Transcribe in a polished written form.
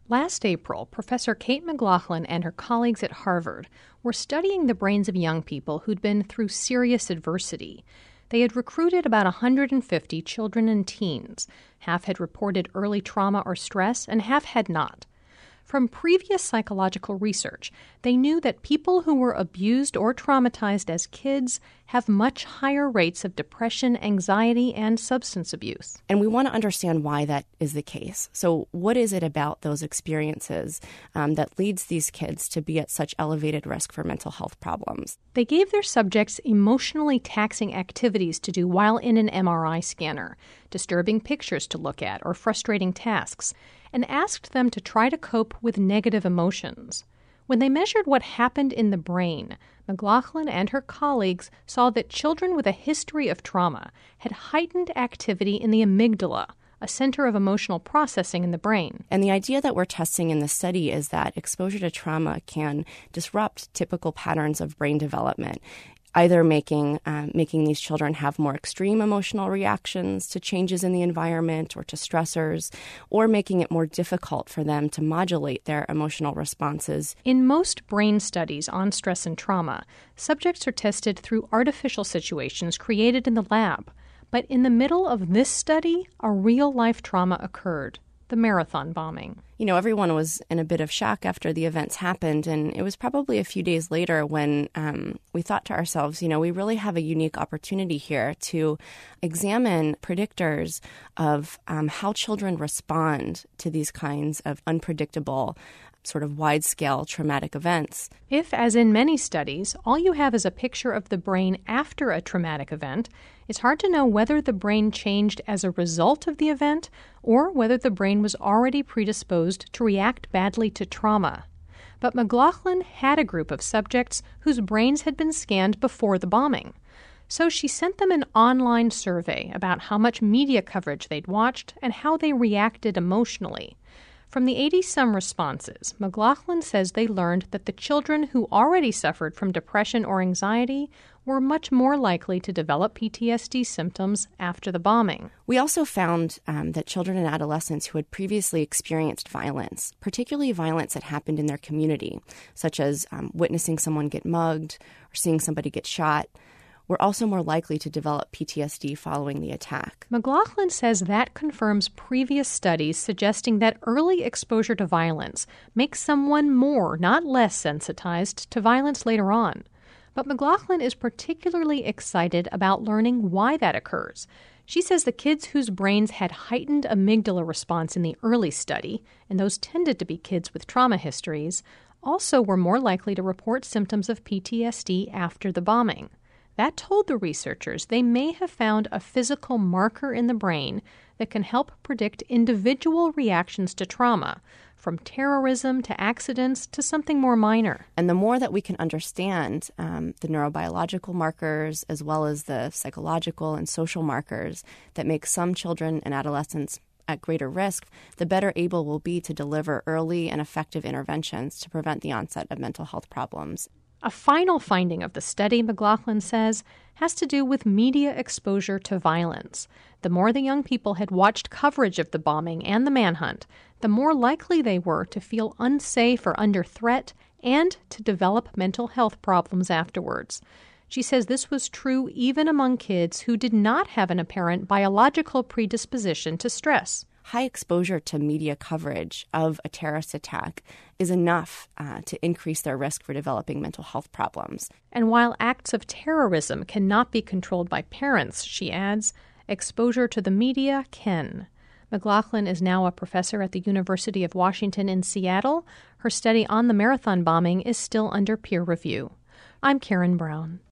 Last April, Professor Kate McLaughlin and her colleagues at Harvard were studying the brains of young people who'd been through serious adversity. They had recruited about 150 children and teens. Half had reported early trauma or stress, and half had not. From previous psychological research, they knew that people who were abused or traumatized as kids have much higher rates of depression, anxiety, and substance abuse. And we want to understand why that is the case. So what is it about those experiences that leads these kids to be at such elevated risk for mental health problems? They gave their subjects emotionally taxing activities to do while in an MRI scanner, disturbing pictures to look at, or frustrating tasks, and asked them to try to cope with negative emotions. When they measured what happened in the brain, McLaughlin and her colleagues saw that children with a history of trauma had heightened activity in the amygdala, a center of emotional processing in the brain. And the idea that we're testing in the study is that exposure to trauma can disrupt typical patterns of brain development, either making these children have more extreme emotional reactions to changes in the environment or to stressors, or making it more difficult for them to modulate their emotional responses. In most brain studies on stress and trauma, subjects are tested through artificial situations created in the lab. But in the middle of this study, a real-life trauma occurred. The Marathon bombing. Everyone was in a bit of shock after the events happened, and it was probably a few days later when we thought to ourselves, we really have a unique opportunity here to examine predictors of how children respond to these kinds of unpredictable, sort of wide-scale traumatic events. If, as in many studies, all you have is a picture of the brain after a traumatic event, it's hard to know whether the brain changed as a result of the event or whether the brain was already predisposed to react badly to trauma. But McLaughlin had a group of subjects whose brains had been scanned before the bombing. So she sent them an online survey about how much media coverage they'd watched and how they reacted emotionally. From the 80-some responses, McLaughlin says they learned that the children who already suffered from depression or anxiety were much more likely to develop PTSD symptoms after the bombing. We also found that children and adolescents who had previously experienced violence, particularly violence that happened in their community, such as witnessing someone get mugged or seeing somebody get shot, were also more likely to develop PTSD following the attack. McLaughlin says that confirms previous studies suggesting that early exposure to violence makes someone more, not less, sensitized to violence later on. But McLaughlin is particularly excited about learning why that occurs. She says the kids whose brains had heightened amygdala response in the early study, and those tended to be kids with trauma histories, also were more likely to report symptoms of PTSD after the bombing. That told the researchers they may have found a physical marker in the brain that can help predict individual reactions to trauma, from terrorism to accidents to something more minor. And the more that we can understand the neurobiological markers as well as the psychological and social markers that make some children and adolescents at greater risk, the better able we'll be to deliver early and effective interventions to prevent the onset of mental health problems. A final finding of the study, McLaughlin says, has to do with media exposure to violence. The more the young people had watched coverage of the bombing and the manhunt, the more likely they were to feel unsafe or under threat and to develop mental health problems afterwards. She says this was true even among kids who did not have an apparent biological predisposition to stress. High exposure to media coverage of a terrorist attack is enough to increase their risk for developing mental health problems. And while acts of terrorism cannot be controlled by parents, she adds, exposure to the media can. McLaughlin is now a professor at the University of Washington in Seattle. Her study on the Marathon bombing is still under peer review. I'm Karen Brown.